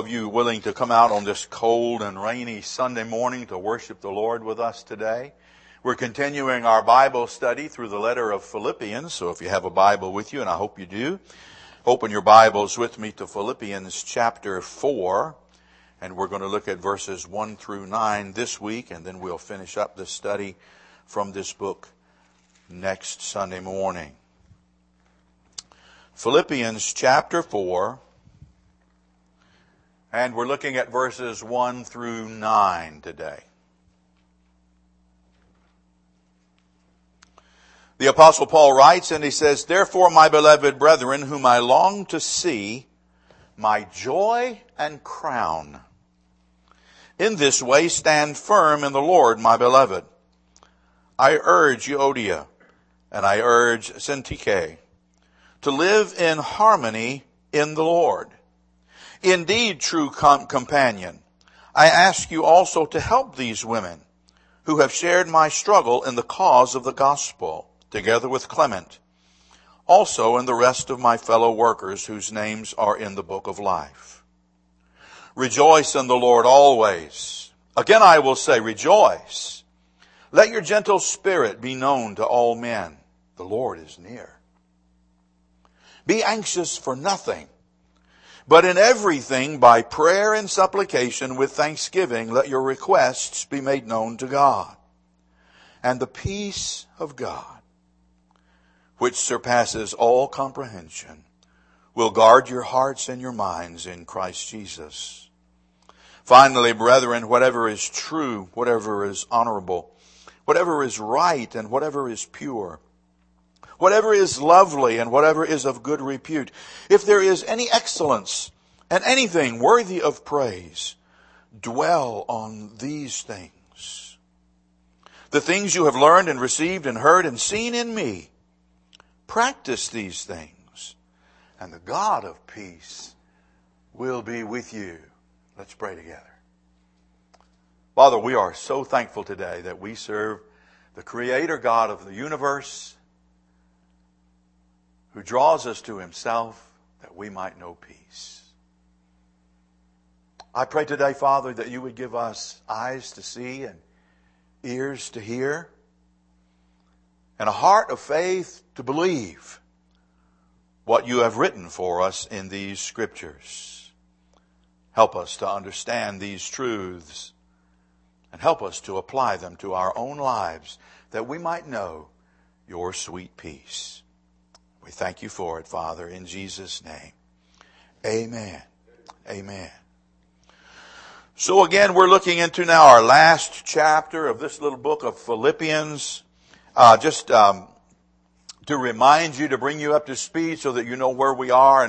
you willing to come out on this cold and rainy Sunday morning to worship the Lord with us today? We're continuing our Bible study through the letter of Philippians. So if you have a Bible with you, and I hope you do, open your Bibles with me to Philippians chapter 4. And we're going to look at verses 1 through 9 this week, and then we'll finish up the study from this book next Sunday morning. Philippians chapter 4, and we're looking at verses 1 through 9 today. The Apostle Paul writes, and he says, "Therefore, my beloved brethren, whom I long to see, my joy and crown. In this way stand firm in the Lord, my beloved. I urge Euodia, and I urge Syntyche, to live in harmony in the Lord. Indeed, true companion, I ask you also to help these women who have shared my struggle in the cause of the gospel, together with Clement, also and the rest of my fellow workers whose names are in the book of life. Rejoice in the Lord always. Again I will say, rejoice. Let your gentle spirit be known to all men. The Lord is near. Be anxious for nothing, but in everything by prayer and supplication with thanksgiving let your requests be made known to God. And the peace of God, which surpasses all comprehension, will guard your hearts and your minds in Christ Jesus. Finally, brethren, whatever is true, whatever is honorable, whatever is right, and whatever is pure, whatever is lovely, and whatever is of good repute, if there is any excellence and anything worthy of praise, dwell on these things. The things you have learned and received and heard and seen in me, practice these things, and the God of peace will be with you." Let's pray together. Father, we are so thankful today that we serve the Creator God of the universe, who draws us to Himself that we might know peace. I pray today, Father, that you would give us eyes to see and ears to hear and a heart of faith to believe what you have written for us in these scriptures. Help us to understand these truths and help us to apply them to our own lives that we might know your sweet peace. We thank you for it, Father, in Jesus' name. Amen. Amen. So again, we're looking into now our last chapter of this little book of Philippians. To remind you, to bring you up to speed so that you know where we are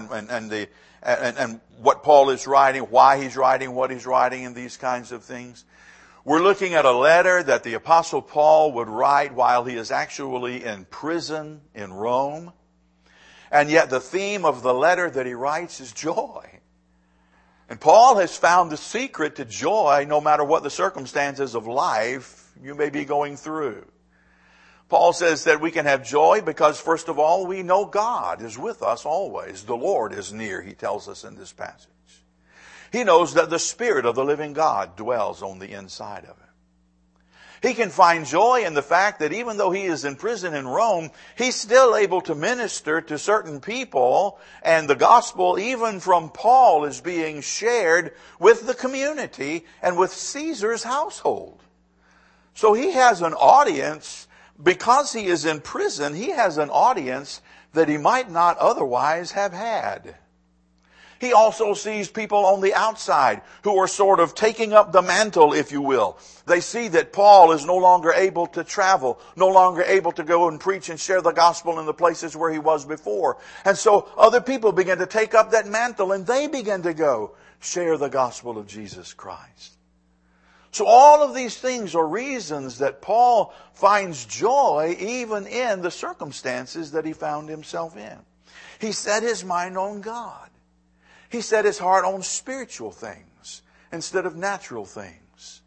and what Paul is writing, why he's writing, what he's writing, and these kinds of things. We're looking at a letter that the Apostle Paul would write while he is actually in prison in Rome. And yet the theme of the letter that he writes is joy. And Paul has found the secret to joy no matter what the circumstances of life you may be going through. Paul says that we can have joy because, first of all, we know God is with us always. The Lord is near, he tells us in this passage. He knows that the Spirit of the living God dwells on the inside of him. He can find joy in the fact that even though he is in prison in Rome, he's still able to minister to certain people, and the gospel, even from Paul, is being shared with the community and with Caesar's household. So he has an audience. Because he is in prison, he has an audience that he might not otherwise have had. He also sees people on the outside who are sort of taking up the mantle, if you will. They see that Paul is no longer able to travel, no longer able to go and preach and share the gospel in the places where he was before. And so other people begin to take up that mantle and they begin to go share the gospel of Jesus Christ. So all of these things are reasons that Paul finds joy even in the circumstances that he found himself in. He set his mind on God. He set his heart on spiritual things instead of natural things.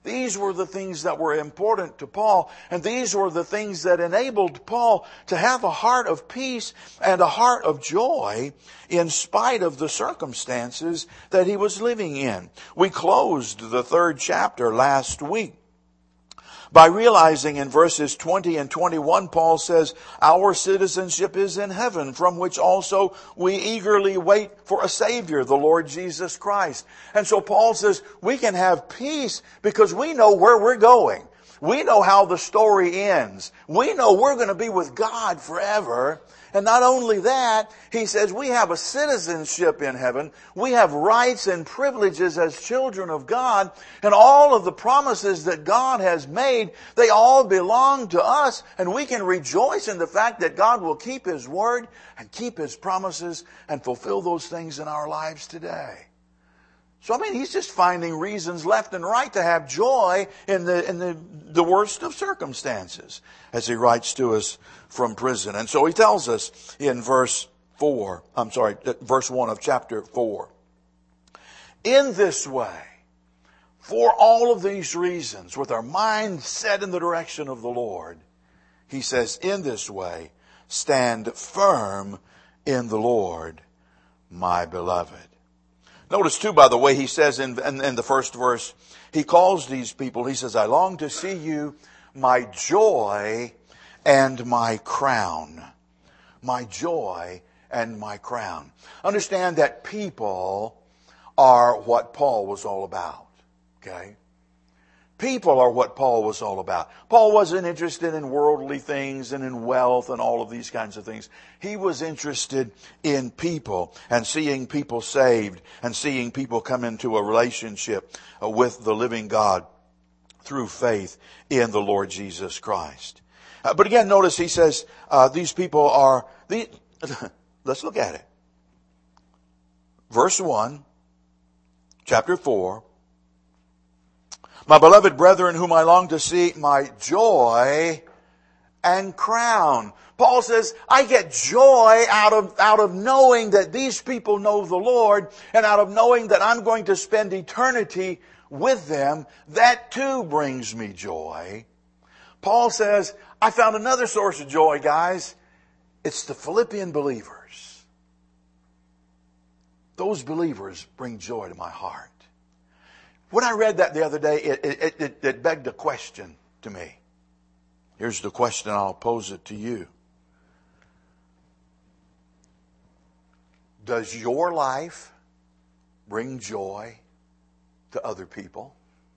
These were the things that were important to Paul, and these were the things that enabled Paul to have a heart of peace and a heart of joy in spite of the circumstances that he was living in. We closed the 3rd chapter last week by realizing in verses 20 and 21, Paul says, our citizenship is in heaven, from which also we eagerly wait for a Savior, the Lord Jesus Christ. And so Paul says, we can have peace because we know where we're going. We know how the story ends. We know we're going to be with God forever. And not only that, he says we have a citizenship in heaven. We have rights and privileges as children of God. And all of the promises that God has made, they all belong to us. And we can rejoice in the fact that God will keep His word and keep His promises and fulfill those things in our lives today. So, he's just finding reasons left and right to have joy in the worst of circumstances as he writes to us from prison. And so he tells us in verse 1 of chapter 4. In this way, for all of these reasons, with our mind set in the direction of the Lord, he says, in this way, stand firm in the Lord, my beloved. Notice too, by the way, he says in the first verse, he calls these people, he says, I long to see you, my joy and my crown. My joy and my crown. Understand that people are what Paul was all about. Okay? People are what Paul was all about. Paul wasn't interested in worldly things and in wealth and all of these kinds of things. He was interested in people and seeing people saved and seeing people come into a relationship with the living God through faith in the Lord Jesus Christ. But again, notice he says these people are... Let's look at it. Verse 1, chapter 4. My beloved brethren, whom I long to see, my joy and crown. Paul says, I get joy out of knowing that these people know the Lord, and out of knowing that I'm going to spend eternity with them. That too brings me joy. Paul says, I found another source of joy, guys. It's the Philippian believers. Those believers bring joy to my heart. When I read that the other day, it begged a question to me. Here's the question, I'll pose it to you. Does your life bring joy to other people?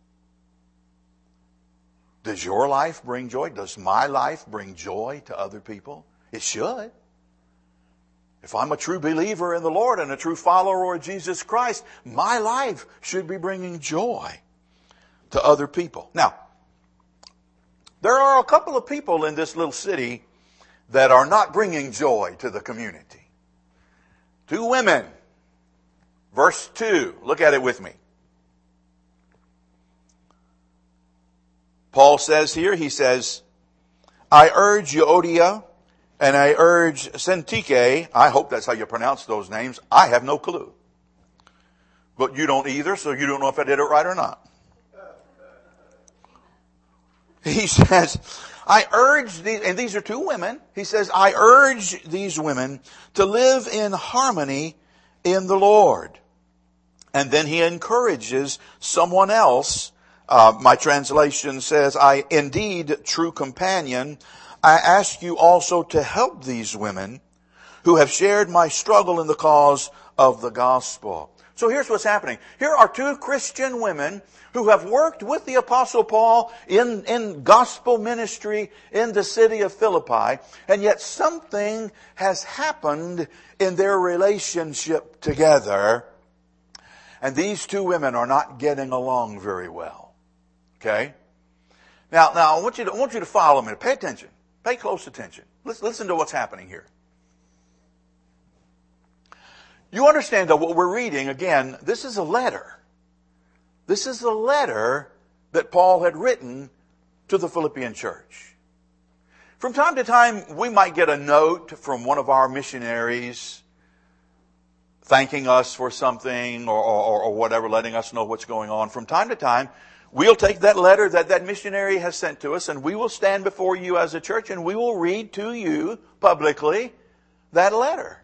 Does your life bring joy? Does my life bring joy to other people? It should. If I'm a true believer in the Lord and a true follower of Jesus Christ, my life should be bringing joy to other people. Now, there are a couple of people in this little city that are not bringing joy to the community. 2 women. Verse 2. Look at it with me. Paul says here, he says, I urge Euodia and I urge Syntyche. I hope that's how you pronounce those names. I have no clue. But you don't either, so you don't know if I did it right or not. He says, I urge these, and these are 2 women. He says, I urge these women to live in harmony in the Lord. And then he encourages someone else. My translation says, indeed, true companion, I ask you also to help these women who have shared my struggle in the cause of the gospel. So here's what's happening. Here are 2 Christian women who have worked with the Apostle Paul in gospel ministry in the city of Philippi, and yet something has happened in their relationship together, and these 2 women are not getting along very well. Okay? Now I want you to follow me. Pay attention. Pay close attention. Listen to what's happening here. You understand that what we're reading, again, this is a letter. This is a letter that Paul had written to the Philippian church. From time to time, we might get a note from one of our missionaries thanking us for something or whatever, letting us know what's going on. From time to time, we'll take that letter that missionary has sent to us, and we will stand before you as a church, and we will read to you publicly that letter.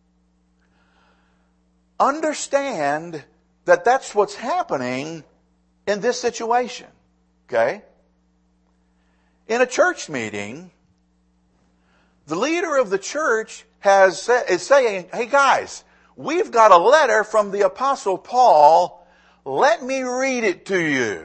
Understand that that's what's happening in this situation. Okay? In a church meeting, the leader of the church is saying, hey guys, we've got a letter from the Apostle Paul. Let me read it to you.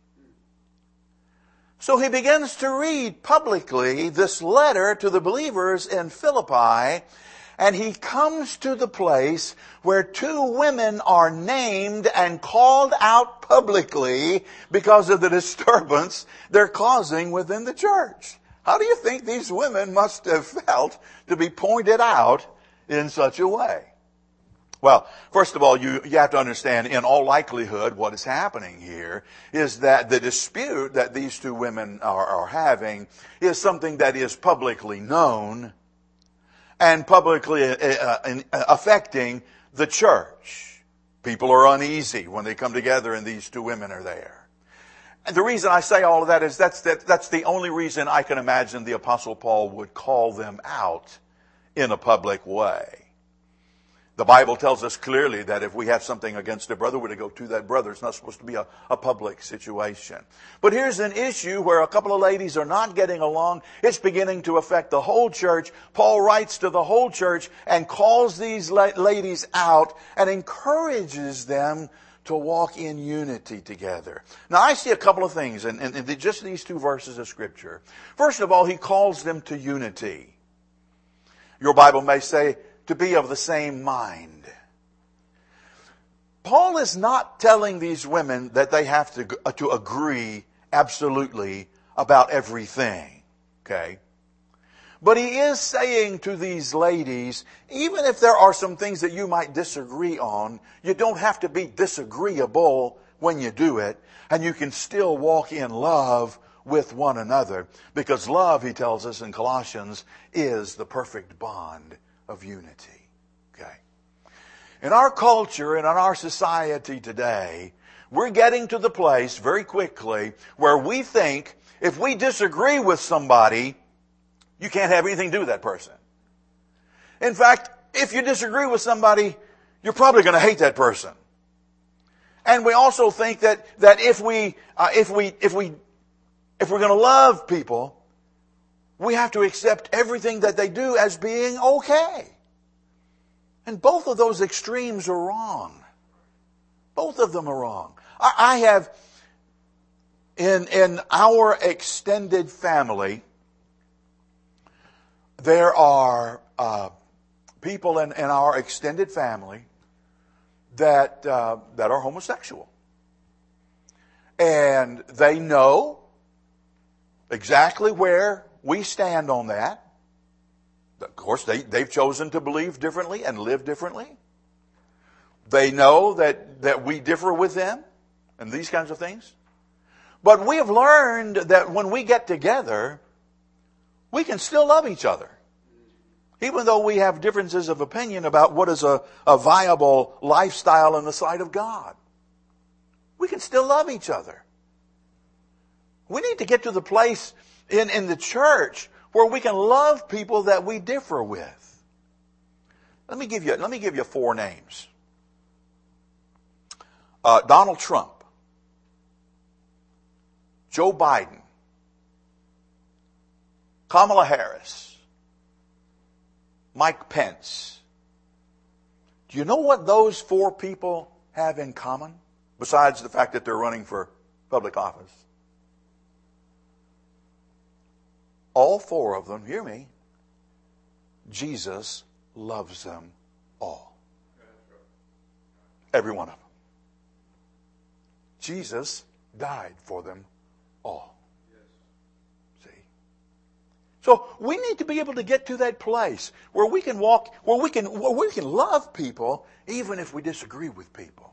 So he begins to read publicly this letter to the believers in Philippi, and he comes to the place where two women are named and called out publicly because of the disturbance they're causing within the church. How do you think these women must have felt to be pointed out in such a way? Well, first of all, you have to understand, in all likelihood, what is happening here is that the dispute that these two women are having is something that is publicly known and publicly affecting the church. People are uneasy when they come together and these two women are there. And the reason I say all of that is that's the only reason I can imagine the Apostle Paul would call them out in a public way. The Bible tells us clearly that if we have something against a brother, we're to go to that brother. It's not supposed to be a public situation. But here's an issue where a couple of ladies are not getting along. It's beginning to affect the whole church. Paul writes to the whole church and calls these ladies out and encourages them to walk in unity together. Now I see a couple of things in just these two verses of Scripture. First of all, he calls them to unity. Your Bible may say, to be of the same mind. Paul is not telling these women that they have to agree absolutely about everything. Okay? But he is saying to these ladies, even if there are some things that you might disagree on, you don't have to be disagreeable when you do it, and you can still walk in love with one another. Because love, he tells us in Colossians, is the perfect bond of unity. Okay. In our culture and in our society today, we're getting to the place very quickly where we think if we disagree with somebody, you can't have anything to do with that person. In fact, if you disagree with somebody, you're probably going to hate that person. And we also think that if we're going to love people, we have to accept everything that they do as being okay. And both of those extremes are wrong. Both of them are wrong. I have, in our extended family, there are people in our extended family that are homosexual. And they know exactly where we stand on that. Of course, they've chosen to believe differently and live differently. They know that we differ with them and these kinds of things. But we have learned that when we get together, we can still love each other. Even though we have differences of opinion about what is a viable lifestyle in the sight of God. We can still love each other. We need to get to the place in the church where we can love people that we differ with. Let me give you four names. Donald Trump, Joe Biden, Kamala Harris, Mike Pence. Do you know what those four people have in common, besides the fact that they're running for public office? All four of them, hear me, Jesus loves them all. Every one of them. Jesus died for them all. See? So we need to be able to get to that place where we can walk, where we can love people even if we disagree with people.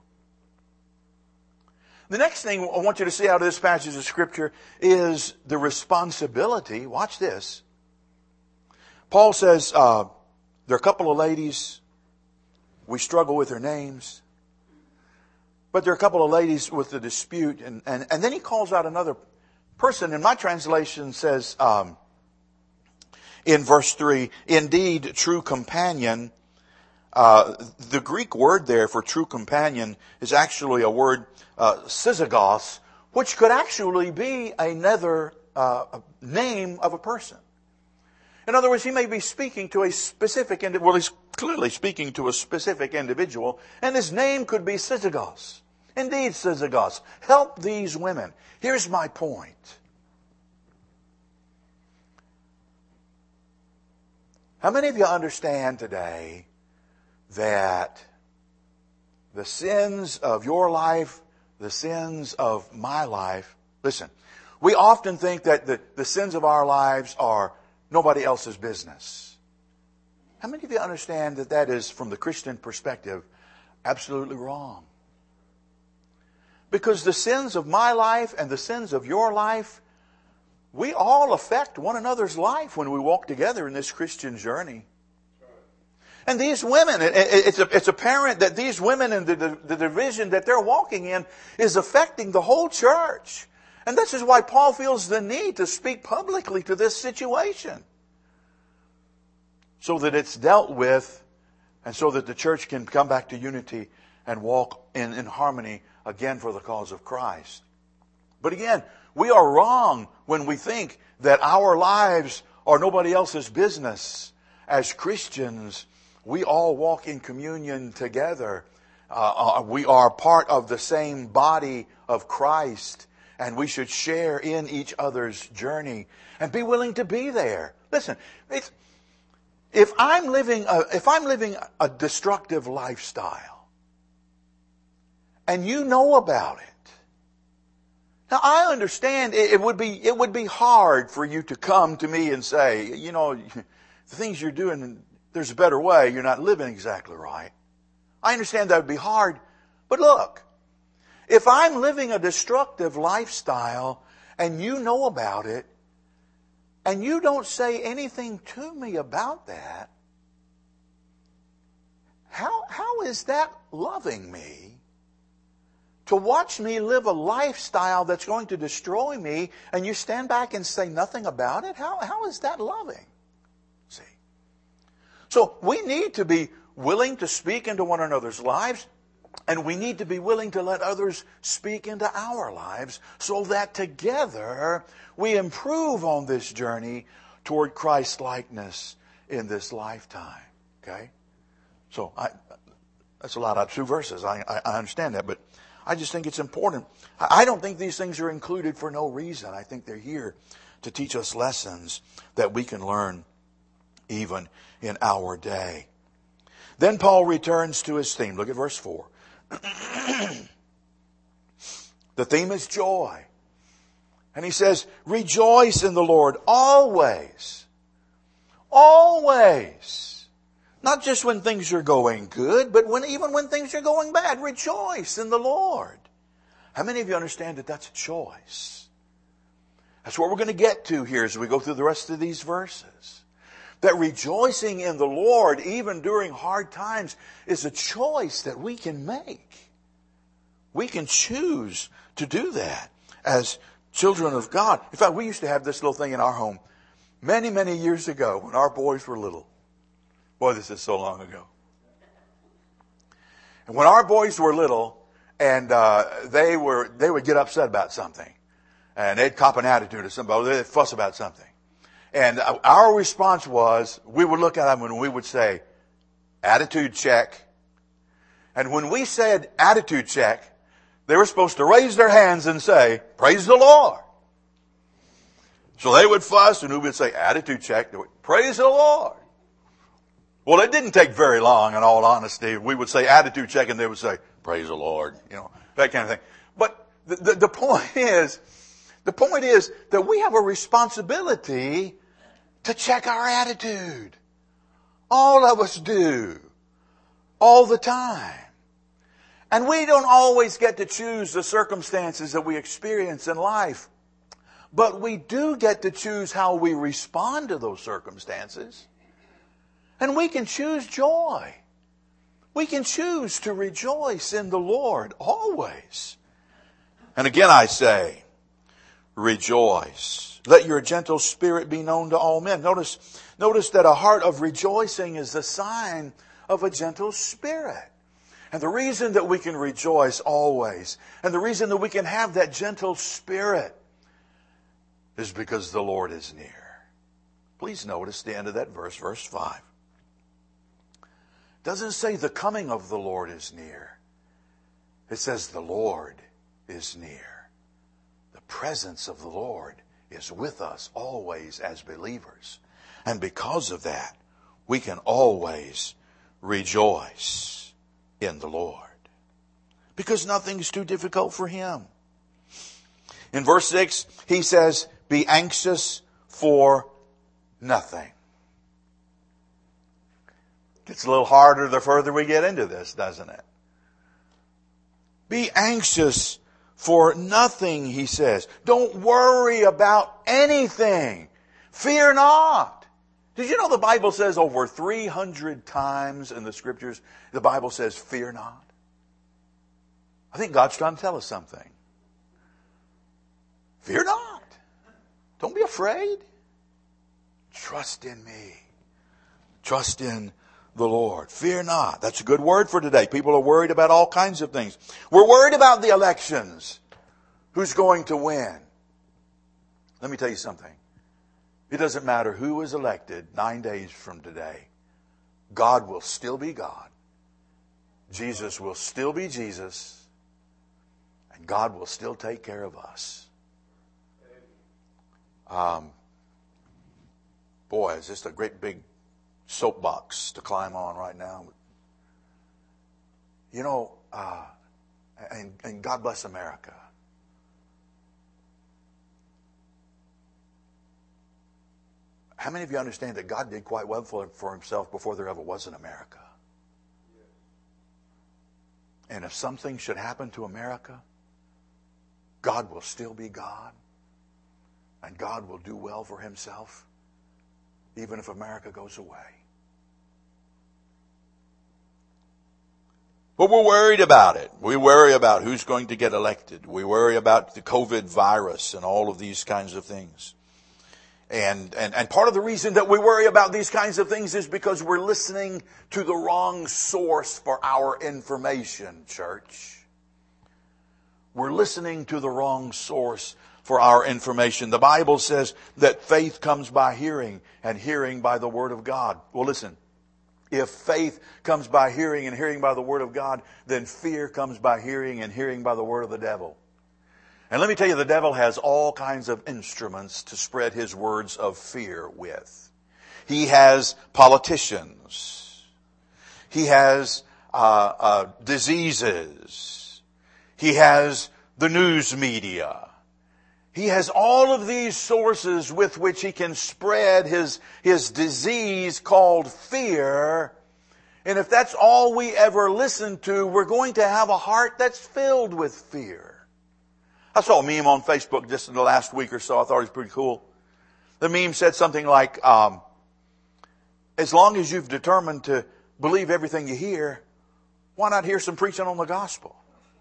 The next thing I want you to see out of this passage of Scripture is the responsibility. Watch this. Paul says, there are a couple of ladies. we struggle with their names. But there are a couple of ladies with a dispute, and then he calls out another person. And my translation says in verse 3, indeed, true companion. The Greek word there for true companion is actually a word, syzagos, which could actually be another name of a person. In other words, he may be speaking to a specific individual. Well, he's clearly speaking to a specific individual, and his name could be Syzagos. Indeed, Syzagos, help these women. Here's my point. How many of you understand today that the sins of your life, the sins of my life, listen, we often think that the sins of our lives are nobody else's business. How many of you understand that that is, from the Christian perspective, absolutely wrong? Because the sins of my life and the sins of your life, we all affect one another's life when we walk together in this Christian journey. And these women, it's apparent that these women and the division that they're walking in is affecting the whole church. And this is why Paul feels the need to speak publicly to this situation, so that it's dealt with and so that the church can come back to unity and walk in harmony again for the cause of Christ. But again, we are wrong when we think that our lives are nobody else's business. As Christians, we all walk in communion together. We are part of the same body of Christ, and we should share in each other's journey and be willing to be there. Listen, if I'm living a destructive lifestyle, and you know about it, now I understand it would be hard for you to come to me and say, you know, the things you're doing, there's a better way. You're not living exactly right. I understand that would be hard, but look, if I'm living a destructive lifestyle and you know about it, and you don't say anything to me about that, how is that loving me? To watch me live a lifestyle that's going to destroy me, and you stand back and say nothing about it? How is that loving? See? So we need to be willing to speak into one another's lives, and we need to be willing to let others speak into our lives, so that together we improve on this journey toward Christ-likeness in this lifetime. Okay? So that's a lot out of 2 verses. I understand that, but I just think it's important. I don't think these things are included for no reason. I think they're here to teach us lessons that we can learn even in our day. Then Paul returns to his theme. Look at verse 4. The theme is joy. And he says, rejoice in the Lord always. Always. Not just when things are going good, but even when things are going bad. Rejoice in the Lord. How many of you understand that that's a choice? That's what we're going to get to here as we go through the rest of these verses. That rejoicing in the Lord, even during hard times, is a choice that we can make. We can choose to do that as children of God. In fact, we used to have this little thing in our home many, many years ago when our boys were little. Boy, this is so long ago. And when our boys were little, and they would get upset about something, and they'd cop an attitude or something, they'd fuss about something. And our response was, we would look at them and we would say, attitude check. And when we said attitude check, they were supposed to raise their hands and say, praise the Lord. So they would fuss and we would say, attitude check. They would, praise the Lord. Well, it didn't take very long, in all honesty. We would say attitude check and they would say, praise the Lord. You know, that kind of thing. But the point is that we have a responsibility to check our attitude. All of us do. All the time. And we don't always get to choose the circumstances that we experience in life. But we do get to choose how we respond to those circumstances. And we can choose joy. We can choose to rejoice in the Lord always. And again I say, rejoice. Let your gentle spirit be known to all men. Notice that a heart of rejoicing is the sign of a gentle spirit. And the reason that we can rejoice always, and the reason that we can have that gentle spirit, is because the Lord is near. Please notice the end of that verse, verse 5. It doesn't say the coming of the Lord is near. It says the Lord is near. The presence of the Lord is with us always as believers. And because of that, we can always rejoice in the Lord. Because nothing's too difficult for Him. In verse 6, he says, be anxious for nothing. Gets a little harder the further we get into this, doesn't it? Be anxious for nothing, he says. Don't worry about anything. Fear not. Did you know the Bible says over 300 times in the Scriptures, the Bible says, fear not? I think God's trying to tell us something. Fear not. Don't be afraid. Trust in me. Trust in the Lord. Fear not. That's a good word for today. People are worried about all kinds of things. We're worried about the elections. Who's going to win? Let me tell you something. It doesn't matter who is elected 9 days from today. God will still be God. Jesus will still be Jesus. And God will still take care of us. Boy, it's just a great big soapbox to climb on right now. You know, and God bless America. How many of you understand that God did quite well for Himself before there ever was an America? And if something should happen to America, God will still be God. And God will do well for Himself, even if America goes away. But we're worried about it. We worry about who's going to get elected. We worry about the COVID virus and all of these kinds of things. And part of the reason that we worry about these kinds of things is because we're listening to the wrong source for our information, church. We're listening to the wrong source for our information. The Bible says that faith comes by hearing, and hearing by the Word of God. Well, listen. If faith comes by hearing, and hearing by the Word of God, then fear comes by hearing, and hearing by the word of the devil. And let me tell you, the devil has all kinds of instruments to spread his words of fear with. He has politicians. He has diseases. He has the news media. He has all of these sources with which he can spread his disease called fear. And if that's all we ever listen to, we're going to have a heart that's filled with fear. I saw a meme on Facebook just in the last week or so. I thought it was pretty cool. The meme said something like, as long as you've determined to believe everything you hear, why not hear some preaching on the gospel?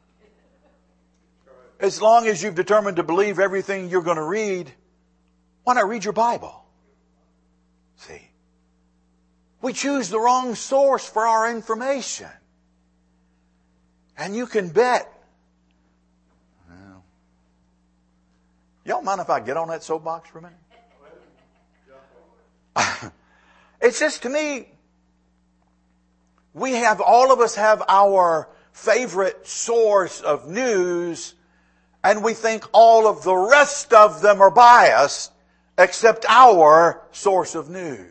As long as you've determined to believe everything you're going to read, why not read your Bible? See, we choose the wrong source for our information. And you can bet. Y'all mind if I get on that soapbox for a minute? It's just, to me, all of us have our favorite source of news, and we think all of the rest of them are biased except our source of news.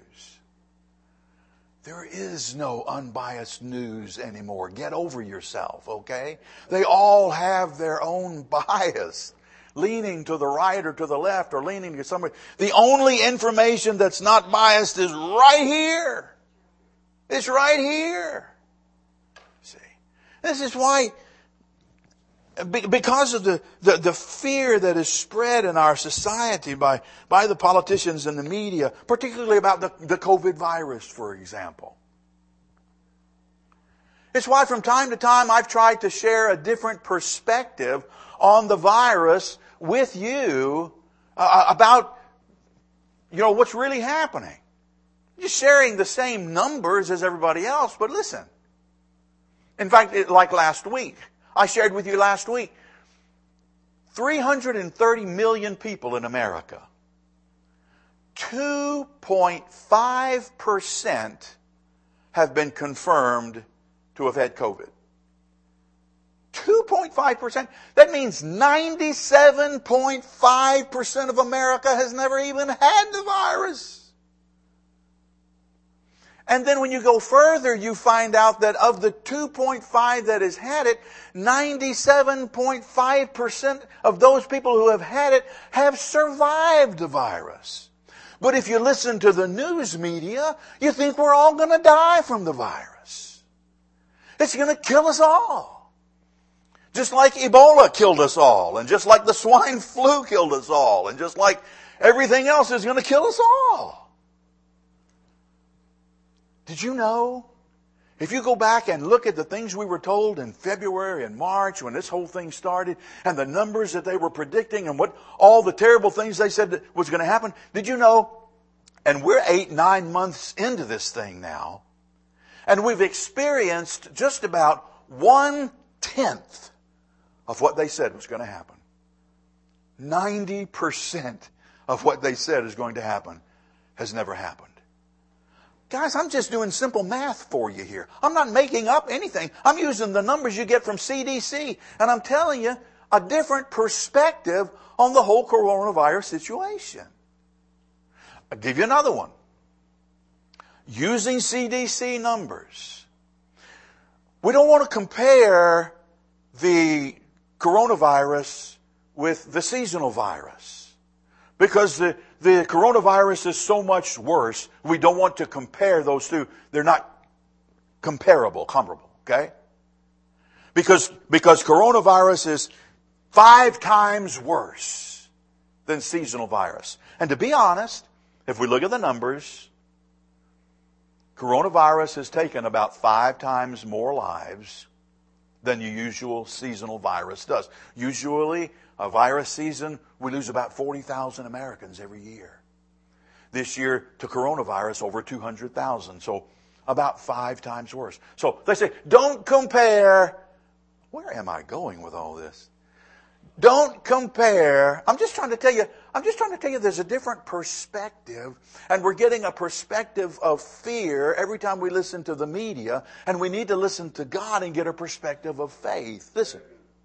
There is no unbiased news anymore. Get over yourself, okay? They all have their own bias. Leaning to the right or to the left or leaning to somebody. The only information that's not biased is right here. It's right here. See, this is why, because of the fear that is spread in our society by the politicians and the media, particularly about the COVID virus, for example. It's why from time to time I've tried to share a different perspective on the virus with you about, what's really happening. Just sharing the same numbers as everybody else, but listen. In fact, like last week, I shared with you last week, 330 million people in America. 2.5% have been confirmed to have had COVID. 2.5%. That means 97.5% of America has never even had the virus. And then when you go further, you find out that of the 2.5 that has had it, 97.5% of those people who have had it have survived the virus. But if you listen to the news media, you think we're all going to die from the virus. It's going to kill us all. Just like Ebola killed us all, and just like the swine flu killed us all, and just like everything else is going to kill us all. Did you know? If you go back and look at the things we were told in February and March when this whole thing started, and the numbers that they were predicting and what all the terrible things they said was going to happen, did you know? And we're 8-9 months into this thing now, and we've experienced just about 1/10 of what they said was going to happen. 90% of what they said is going to happen has never happened. Guys, I'm just doing simple math for you here. I'm not making up anything. I'm using the numbers you get from CDC. And I'm telling you a different perspective on the whole coronavirus situation. I'll give you another one. Using CDC numbers. We don't want to compare the coronavirus with the seasonal virus. Because the coronavirus is so much worse, we don't want to compare those two. They're not comparable, okay? Because coronavirus is 5 times worse than seasonal virus. And to be honest, if we look at the numbers, coronavirus has taken about 5 times more lives than your usual seasonal virus does. Usually, a virus season, we lose about 40,000 Americans every year. This year, to coronavirus, over 200,000. So, about 5 times worse. So, they say, don't compare. Where am I going with all this? Don't compare. I'm just trying to tell you there's a different perspective, and we're getting a perspective of fear every time we listen to the media, and we need to listen to God and get a perspective of faith. Listen.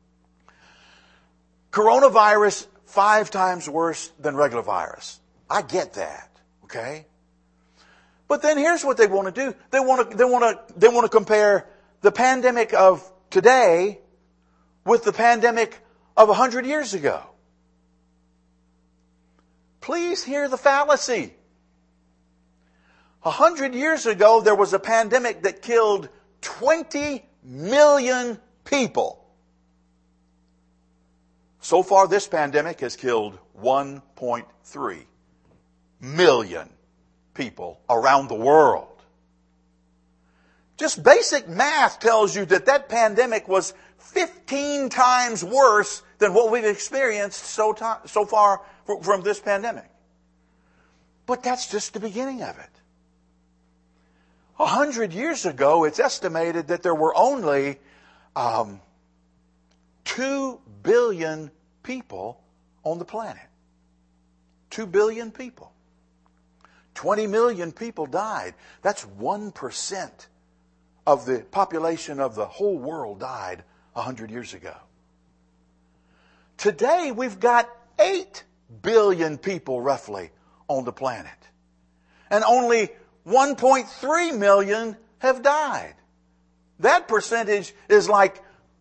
Coronavirus 5 times worse than regular virus. I get that, okay? But then here's what they want to do. They want to compare the pandemic of today with the pandemic of 100 years ago. Please hear the fallacy. 100 years ago, there was a pandemic that killed 20 million people. So far, this pandemic has killed 1.3 million people around the world. Just basic math tells you that pandemic was 15 times worse than what we've experienced so far from this pandemic. But that's just the beginning of it. 100 years ago, it's estimated that there were only 2 billion people on the planet. 2 billion people. 20 million people died. That's 1% of the population of the whole world died 100 years ago. Today, we've got 8 billion people roughly on the planet. And only 1.3 million have died. That percentage is like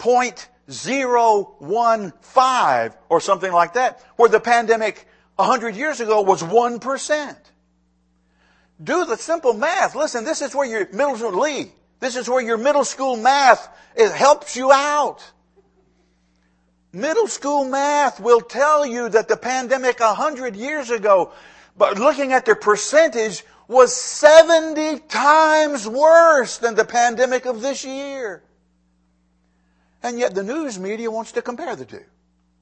0.015 or something like that, where the pandemic 100 years ago was 1%. Do the simple math. Listen, this is where your middle school math helps you out. Middle school math will tell you that the pandemic 100 years ago, but looking at the percentage, was 70 times worse than the pandemic of this year. And yet the news media wants to compare the two.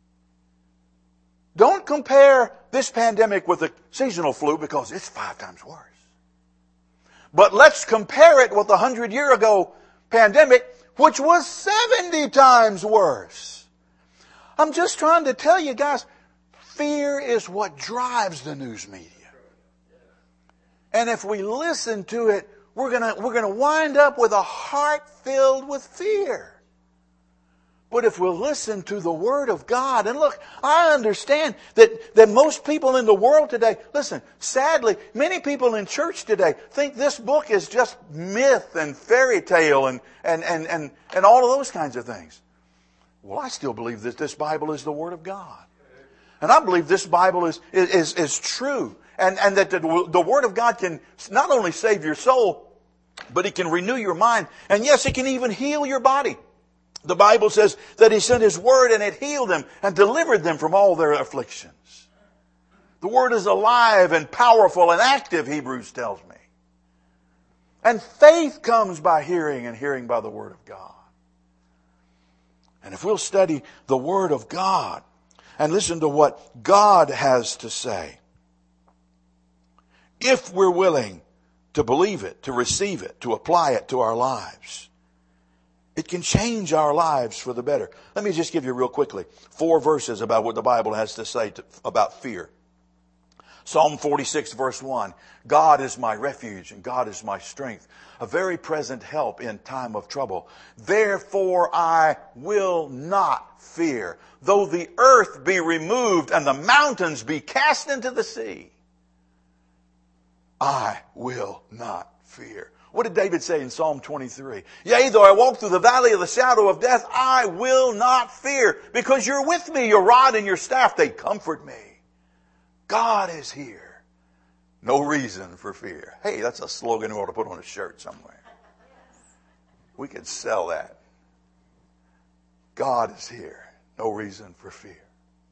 Don't compare this pandemic with the seasonal flu because it's 5 times worse. But let's compare it with the 100-year ago pandemic, which was 70 times worse. I'm just trying to tell you guys, fear is what drives the news media. And if we listen to it, we're gonna wind up with a heart filled with fear. But if we'll listen to the Word of God, and look, I understand that most people in the world today, listen, sadly, many people in church today think this book is just myth and fairy tale and all of those kinds of things. Well, I still believe that this Bible is the Word of God. And I believe this Bible is true. And that the Word of God can not only save your soul, but it can renew your mind. And yes, it can even heal your body. The Bible says that He sent His Word and it healed them and delivered them from all their afflictions. The Word is alive and powerful and active, Hebrews tells me. And faith comes by hearing, and hearing by the Word of God. And if we'll study the Word of God and listen to what God has to say, if we're willing to believe it, to receive it, to apply it to our lives, it can change our lives for the better. Let me just give you real quickly 4 verses about what the Bible has to say about fear. Psalm 46 verse 1, God is my refuge and God is my strength, a very present help in time of trouble. Therefore I will not fear, though the earth be removed and the mountains be cast into the sea. I will not fear. What did David say in Psalm 23? Yea, though I walk through the valley of the shadow of death, I will not fear, because you're with me, your rod and your staff, they comfort me. God is here. No reason for fear. Hey, that's a slogan we ought to put on a shirt somewhere. We could sell that. God is here. No reason for fear.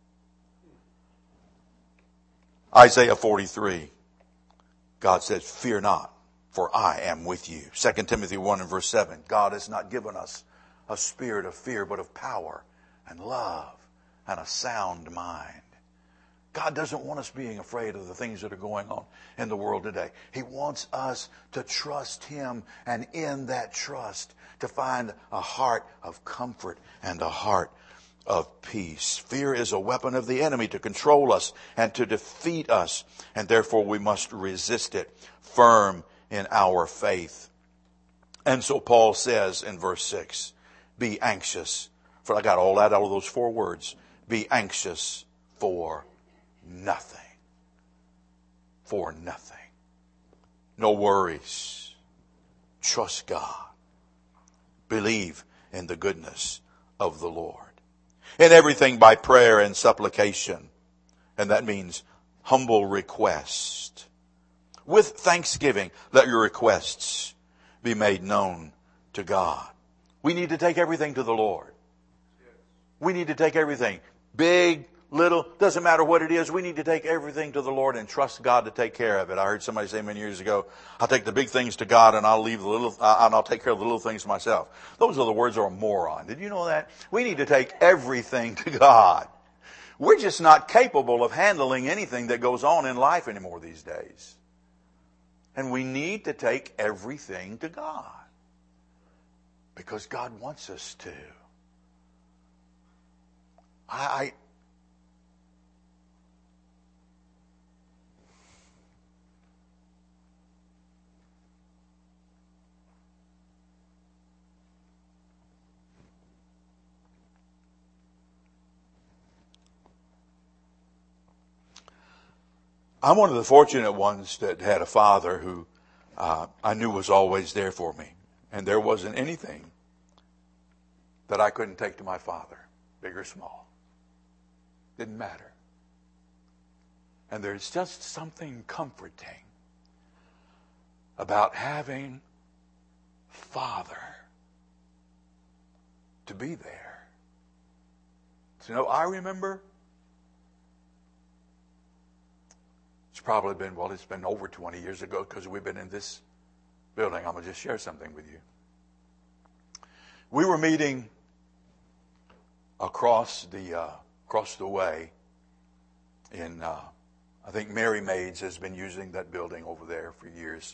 Isaiah 43. God says, fear not, for I am with you. 2 Timothy 1 and verse 7. God has not given us a spirit of fear, but of power and love and a sound mind. God doesn't want us being afraid of the things that are going on in the world today. He wants us to trust Him, and in that trust to find a heart of comfort and a heart of peace. Fear is a weapon of the enemy to control us and to defeat us, and therefore we must resist it, firm in our faith. And so Paul says in verse 6, be anxious. For I got all that out of those 4 words. Be anxious for nothing. For nothing. No worries. Trust God. Believe in the goodness of the Lord. In everything by prayer and supplication. And that means humble request. With thanksgiving, let your requests be made known to God. We need to take everything to the Lord. We need to take everything. Big, little, doesn't matter what it is. We need to take everything to the Lord and trust God to take care of it. I heard somebody say many years ago, I'll take the big things to God and I'll leave the little, and I'll take care of the little things myself. Those are the words of a moron. Did you know that? We need to take everything to God. We're just not capable of handling anything that goes on in life anymore these days. And we need to take everything to God. Because God wants us to. I'm one of the fortunate ones that had a father who I knew was always there for me. And there wasn't anything that I couldn't take to my father, big or small. Didn't matter. And there's just something comforting about having Father to be there. So, I remember It's been over 20 years ago because we've been in this building. I'm going to just share something with you. We were meeting across the way in, I think Mary Maids has been using that building over there for years.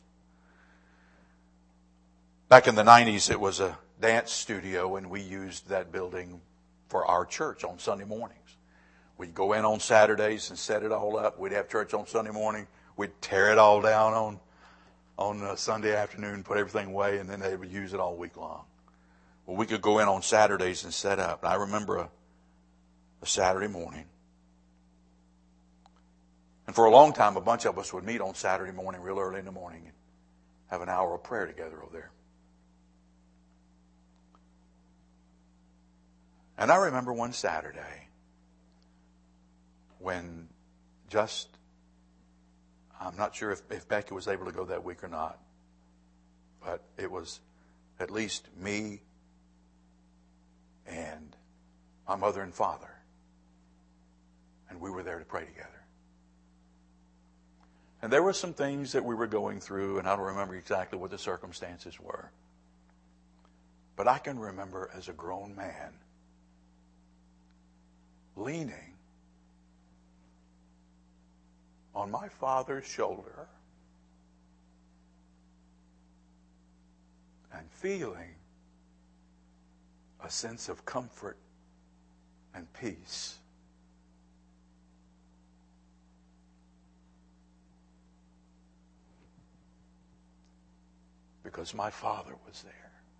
Back in the 90s, it was a dance studio, and we used that building for our church on Sunday mornings. We'd go in on Saturdays and set it all up. We'd have church on Sunday morning. We'd tear it all down on Sunday afternoon, put everything away, and then they would use it all week long. Well, we could go in on Saturdays and set up. And I remember a Saturday morning. And for a long time, a bunch of us would meet on Saturday morning, real early in the morning, and have an hour of prayer together over there. And I remember one Saturday when I'm not sure if Becky was able to go that week or not, but it was at least me and my mother and father, and we were there to pray together. And there were some things that we were going through, and I don't remember exactly what the circumstances were. But I can remember as a grown man leaning on my father's shoulder and feeling a sense of comfort and peace. Because my father was there.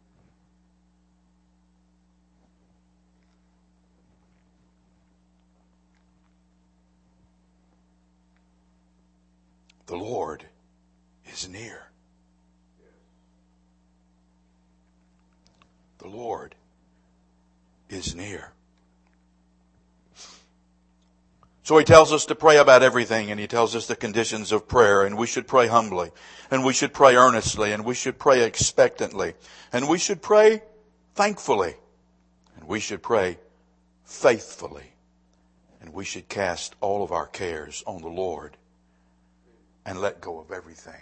The Lord is near. The Lord is near. So he tells us to pray about everything, and he tells us the conditions of prayer, and we should pray humbly, and we should pray earnestly, and we should pray expectantly, and we should pray thankfully, and we should pray faithfully, and we should cast all of our cares on the Lord and let go of everything.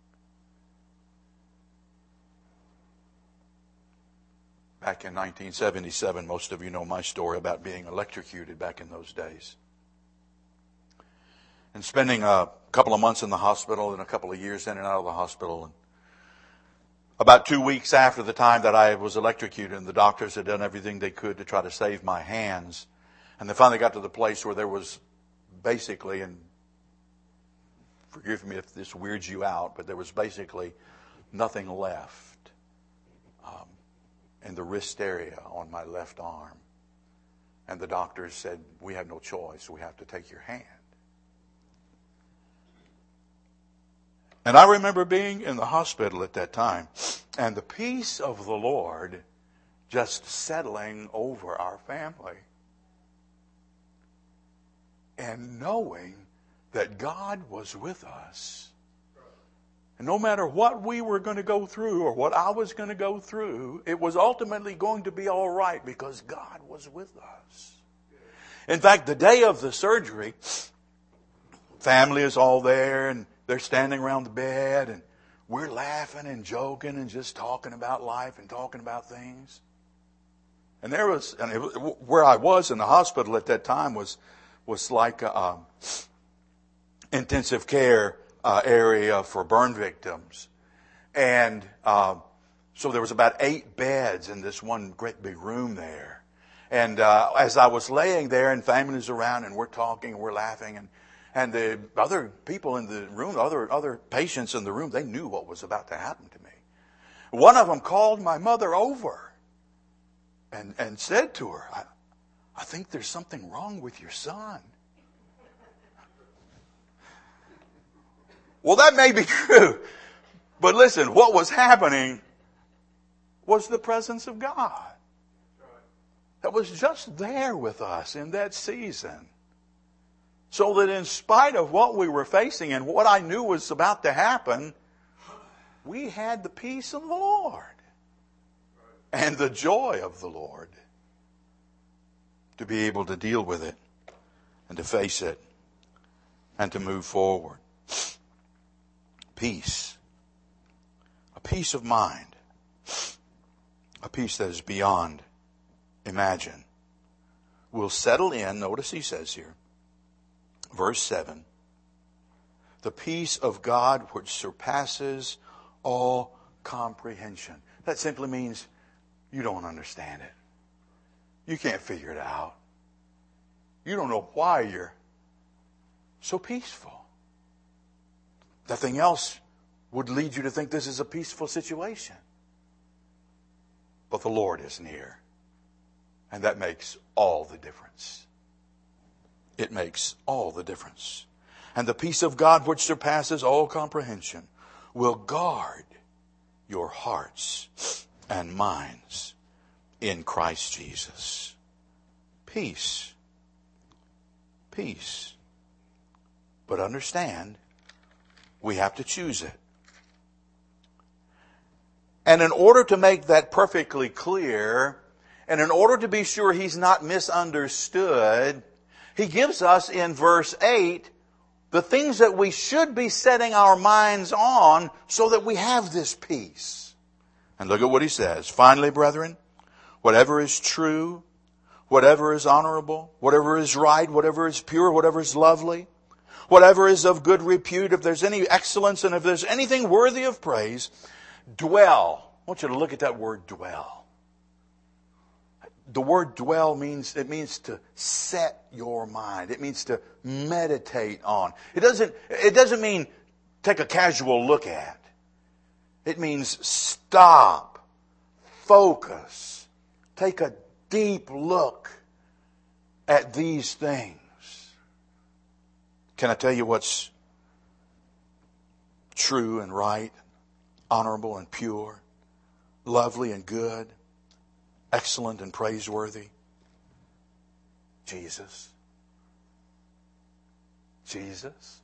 Back in 1977, most of you know my story about being electrocuted back in those days. And spending a couple of months in the hospital and a couple of years in and out of the hospital. And about 2 weeks after the time that I was electrocuted, and the doctors had done everything they could to try to save my hands. And they finally got to the place where there was basically, and forgive me if this weirds you out, but there was basically nothing left in the wrist area on my left arm. And the doctors said, we have no choice. We have to take your hand. And I remember being in the hospital at that time, and the peace of the Lord just settling over our family. And knowing that God was with us. And no matter what we were going to go through or what I was going to go through, it was ultimately going to be all right because God was with us. In fact, the day of the surgery, family is all there and they're standing around the bed and we're laughing and joking and just talking about life and talking about things. And where I was in the hospital at that time was like intensive care area for burn victims. And so there was about 8 beds in this one great big room there. And as I was laying there and families around and we're talking and we're laughing and the other people in the room, other patients in the room, they knew what was about to happen to me. One of them called my mother over and said to her, I think there's something wrong with your son. Well, that may be true. But listen, what was happening was the presence of God that was just there with us in that season. So that in spite of what we were facing and what I knew was about to happen, we had the peace of the Lord and the joy of the Lord to be able to deal with it and to face it and to move forward. Peace. A peace of mind. A peace that is beyond imagine. Will settle in, notice he says here, verse 7, the peace of God which surpasses all comprehension. That simply means you don't understand it. You can't figure it out. You don't know why you're so peaceful. Nothing else would lead you to think this is a peaceful situation. But the Lord is near. And that makes all the difference. It makes all the difference. And the peace of God which surpasses all comprehension will guard your hearts and minds in Christ Jesus. Peace. Peace. But understand, we have to choose it. And in order to make that perfectly clear, and in order to be sure he's not misunderstood, he gives us in verse 8 the things that we should be setting our minds on so that we have this peace. And look at what he says. Finally, brethren, whatever is true, whatever is honorable, whatever is right, whatever is pure, whatever is lovely, whatever is of good repute, if there's any excellence and if there's anything worthy of praise, dwell. I want you to look at that word dwell. The word dwell means to set your mind. It means to meditate on. It doesn't mean take a casual look at. It means stop, focus, take a deep look at these things. Can I tell you what's true and right, honorable and pure, lovely and good, excellent and praiseworthy? Jesus. Jesus.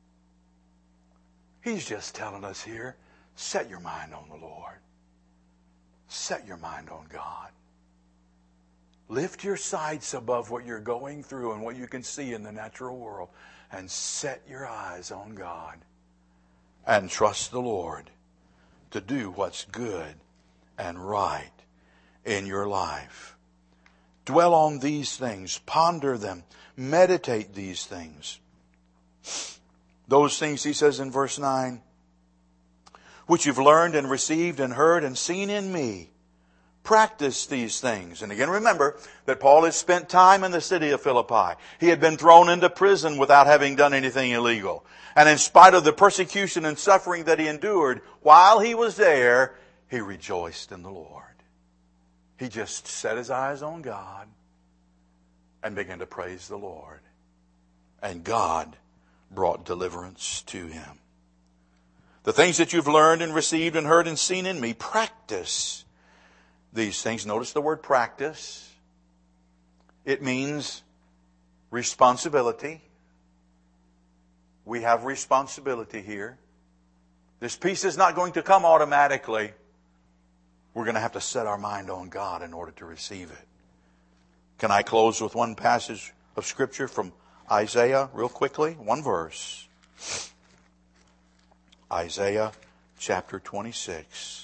He's just telling us here, set your mind on the Lord. Set your mind on God. Lift your sights above what you're going through and what you can see in the natural world and set your eyes on God and trust the Lord to do what's good and right in your life. Dwell on these things, ponder them, meditate these things. Those things, he says in verse 9, which you've learned and received and heard and seen in me. Practice these things. And again, remember that Paul had spent time in the city of Philippi. He had been thrown into prison without having done anything illegal. And in spite of the persecution and suffering that he endured, while he was there, he rejoiced in the Lord. He just set his eyes on God and began to praise the Lord. And God brought deliverance to him. The things that you've learned and received and heard and seen in me, practice these things. Notice the word practice. It means responsibility. We have responsibility here. This peace is not going to come automatically. We're going to have to set our mind on God in order to receive it. Can I close with one passage of Scripture from Isaiah real quickly? One verse. Isaiah chapter 26.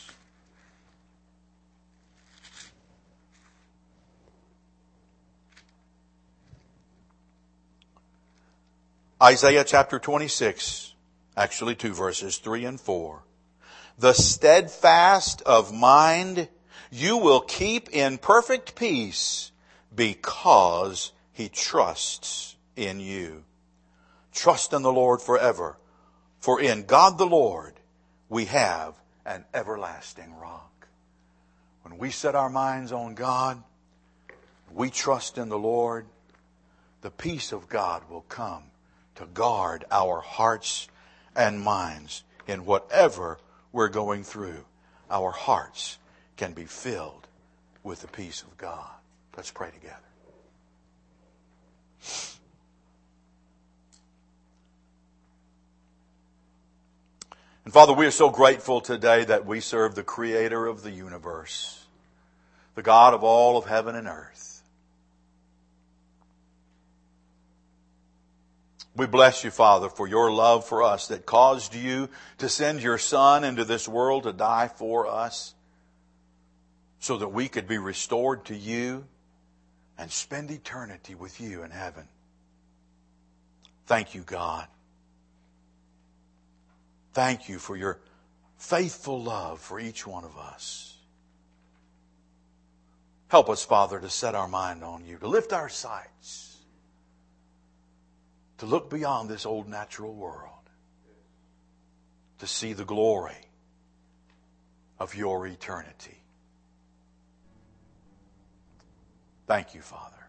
Isaiah chapter 26, actually 2 verses, 3 and 4. The steadfast of mind you will keep in perfect peace because he trusts in you. Trust in the Lord forever, for in God the Lord we have an everlasting rock. When we set our minds on God, we trust in the Lord, the peace of God will come to guard our hearts and minds in whatever we're going through. Our hearts can be filled with the peace of God. Let's pray together. And Father, we are so grateful today that we serve the Creator of the universe, the God of all of heaven and earth. We bless you, Father, for your love for us that caused you to send your Son into this world to die for us so that we could be restored to you and spend eternity with you in heaven. Thank you, God. Thank you for your faithful love for each one of us. Help us, Father, to set our mind on you, to lift our sights, to look beyond this old natural world, to see the glory of your eternity. Thank you, Father.